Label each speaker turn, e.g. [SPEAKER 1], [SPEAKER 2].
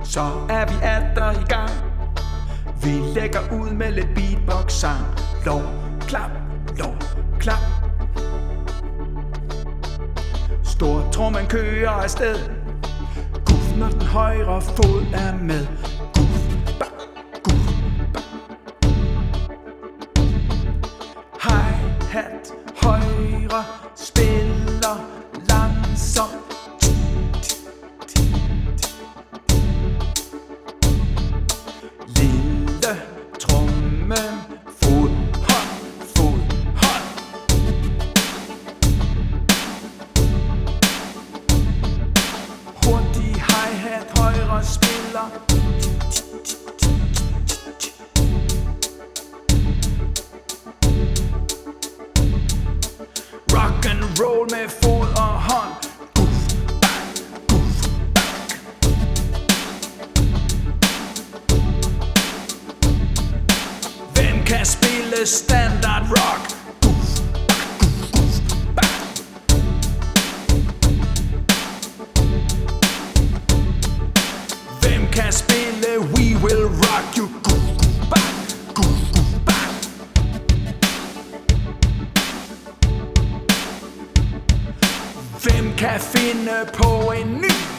[SPEAKER 1] Så er vi atter i gang. Vi lægger ud med lidt beatbox-sang. Lov, klap, lov, klap. Stortrommen kører afsted. Guf, når den højre fod er med. Guf, bak, guf, bak. Hi-hat, højre, spiller langsomt. Lille trommen, fod, hånd, fod, hånd. Hurtig hi-hat, højre spiller. Rock and roll med fod og hånd. Guf, bak, guf, bak. Hvem kan spille standard rock? Guf, bak, guf, guf, bak. Hvem kan spille We Will Rock You? Guf, guf, bak, guf, guf, bak. Hvem kan finde på en ny?